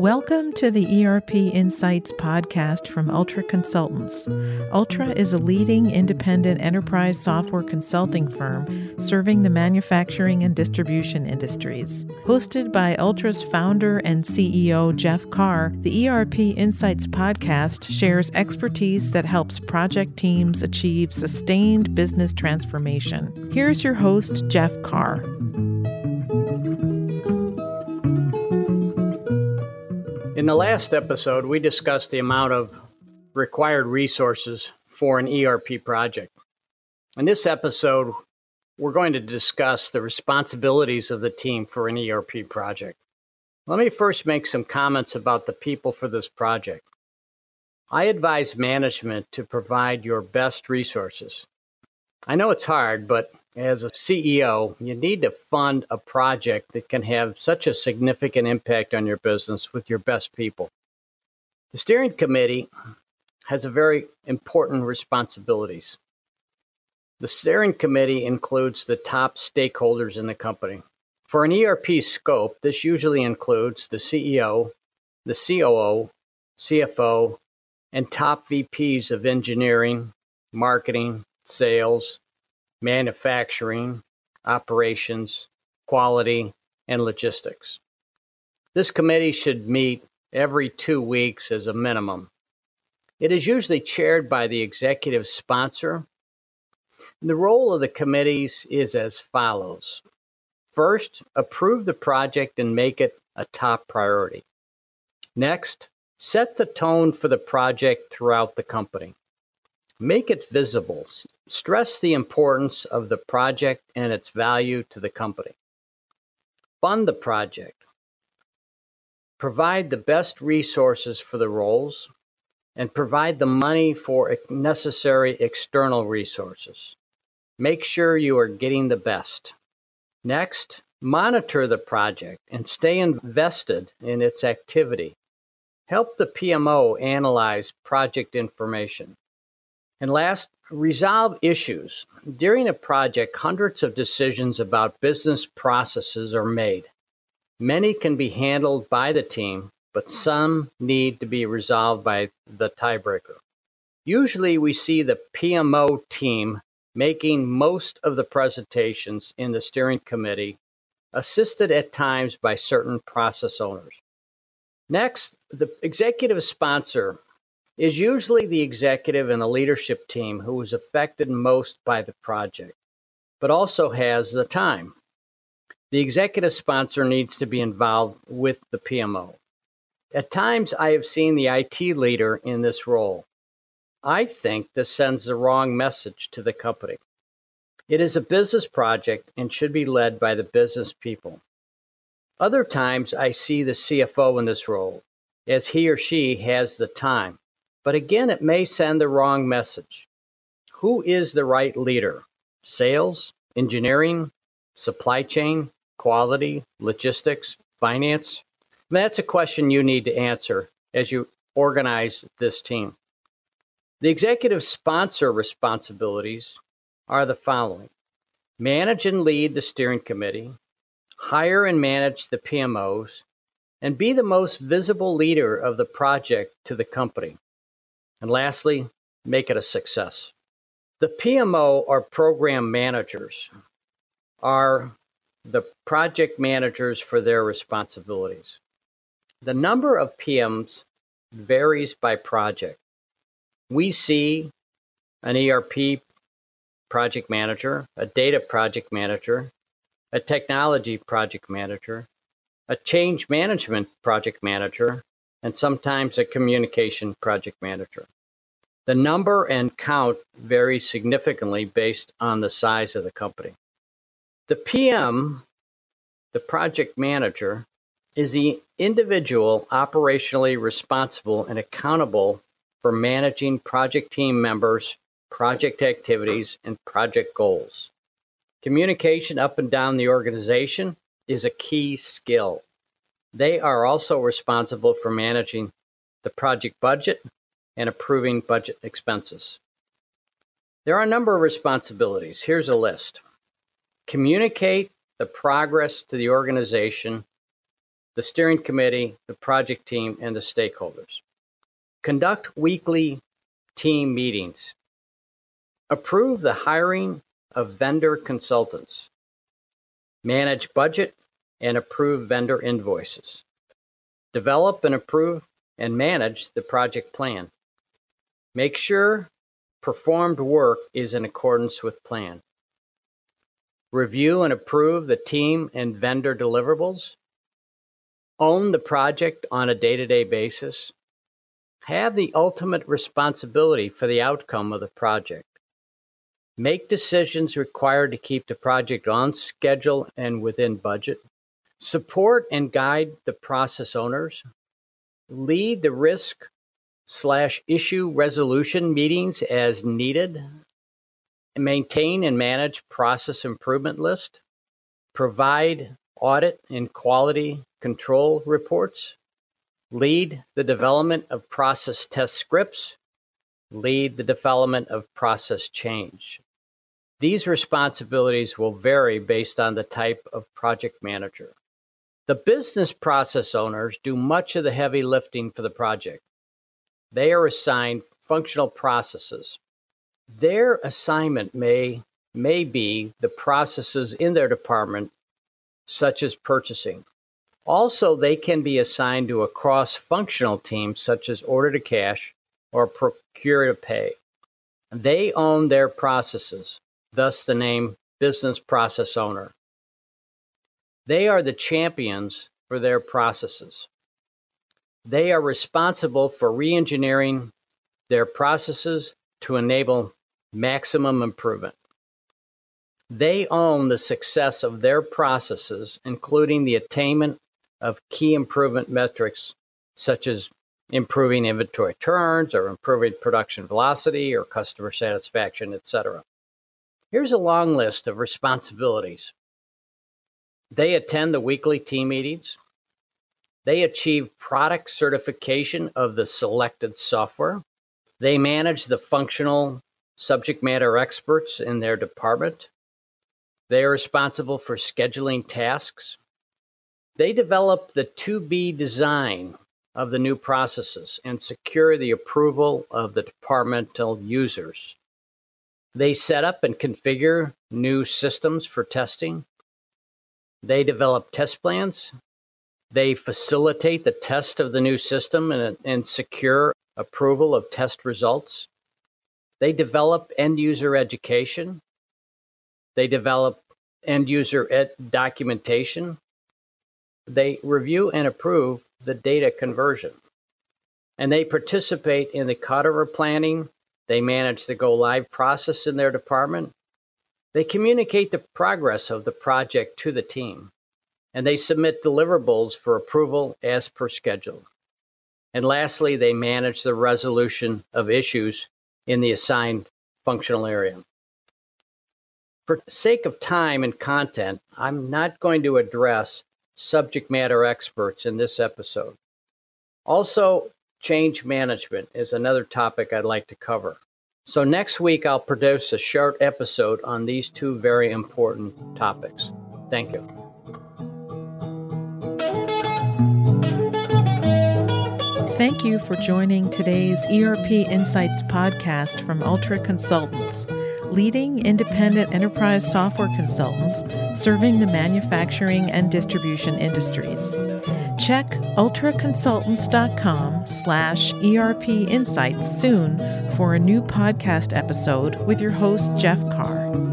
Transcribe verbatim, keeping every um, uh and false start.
Welcome to the E R P Insights podcast from Ultra Consultants. Ultra is a leading independent enterprise software consulting firm serving the manufacturing and distribution industries. Hosted by Ultra's founder and C E O, Jeff Carr, the E R P Insights podcast shares expertise that helps project teams achieve sustained business transformation. Here's your host, Jeff Carr. In the last episode, we discussed the amount of required resources for an E R P project. In this episode, we're going to discuss the responsibilities of the team for an E R P project. Let me first make some comments about the people for this project. I advise management to provide your best resources. I know it's hard, but as a C E O, you need to fund a project that can have such a significant impact on your business with your best people. The steering committee has a very important responsibilities. The steering committee includes the top stakeholders in the company. For an E R P scope, this usually includes the C E O, the C O O, C F O, and top V Ps of engineering, marketing, sales, manufacturing, operations, quality, and logistics. This committee should meet every two weeks as a minimum. It is usually chaired by the executive sponsor. The role of the committees is as follows. First, approve the project and make it a top priority. Next, set the tone for the project throughout the company. Make it visible. Stress the importance of the project and its value to the company. Fund the project. Provide the best resources for the roles and provide the money for necessary external resources. Make sure you are getting the best. Next, monitor the project and stay invested in its activity. Help the P M O analyze project information. And last, resolve issues. During a project, hundreds of decisions about business processes are made. Many can be handled by the team, but some need to be resolved by the tiebreaker. Usually, we see the P M O team making most of the presentations in the steering committee, assisted at times by certain process owners. Next, the executive sponsor is usually the executive and the leadership team who is affected most by the project, but also has the time. The executive sponsor needs to be involved with the P M O. At times, I have seen the I T leader in this role. I think this sends the wrong message to the company. It is a business project and should be led by the business people. Other times, I see the C F O in this role, as he or she has the time. But again, it may send the wrong message. Who is the right leader? Sales, engineering, supply chain, quality, logistics, finance? That's a question you need to answer as you organize this team. The executive sponsor responsibilities are the following. Manage and lead the steering committee, hire and manage the P M Os, and be the most visible leader of the project to the company. And lastly, make it a success. The P M O or program managers are the project managers for their responsibilities. The number of P Ms varies by project. We see an E R P project manager, a data project manager, a technology project manager, a change management project manager, and sometimes a communication project manager. The number and count vary significantly based on the size of the company. The P M, the project manager, is the individual operationally responsible and accountable for managing project team members, project activities, and project goals. Communication up and down the organization is a key skill. They are also responsible for managing the project budget and approving budget expenses. There are a number of responsibilities. Here's a list. Communicate the progress to the organization the steering committee, the project team, and the stakeholders. Conduct weekly team meetings. Approve the hiring of vendor consultants. Manage budget and approve vendor invoices. Develop and approve and manage the project plan. Make sure performed work is in accordance with plan. Review and approve the team and vendor deliverables. Own the project on a day-to-day basis. Have the ultimate responsibility for the outcome of the project. Make decisions required to keep the project on schedule and within budget. Support and guide the process owners. Lead the risk slash issue resolution meetings as needed. Maintain and manage process improvement list. Provide audit and quality control reports. Lead the development of process test scripts. Lead the development of process change. These responsibilities will vary based on the type of project manager. The business process owners do much of the heavy lifting for the project. They are assigned functional processes. Their assignment may, may be the processes in their department, such as purchasing. Also, they can be assigned to a cross-functional team, such as order to cash or procure to pay. They own their processes, thus the name business process owner. They are the champions for their processes. They are responsible for re-engineering their processes to enable maximum improvement. They own the success of their processes, including the attainment of key improvement metrics, such as improving inventory turns or improving production velocity or customer satisfaction, et cetera. Here's a long list of responsibilities. They attend the weekly team meetings. They achieve product certification of the selected software. They manage the functional subject matter experts in their department. They are responsible for scheduling tasks. They develop the to-be design of the new processes and secure the approval of the departmental users. They set up and configure new systems for testing. They develop test plans. They facilitate the test of the new system and, and secure approval of test results. They develop end-user education. They develop end-user ed- documentation. They review and approve the data conversion. And they participate in the cutover planning. They manage the go-live process in their department. They communicate the progress of the project to the team. And they submit deliverables for approval as per schedule. And lastly, they manage the resolution of issues in the assigned functional area. For the sake of time and content, I'm not going to address subject matter experts in this episode. Also, change management is another topic I'd like to cover. So next week, I'll produce a short episode on these two very important topics. Thank you. Thank you for joining today's E R P Insights podcast from Ultra Consultants, leading independent enterprise software consultants serving the manufacturing and distribution industries. Check ultraconsultants.com slash ERP Insights soon for a new podcast episode with your host, Jeff Carr.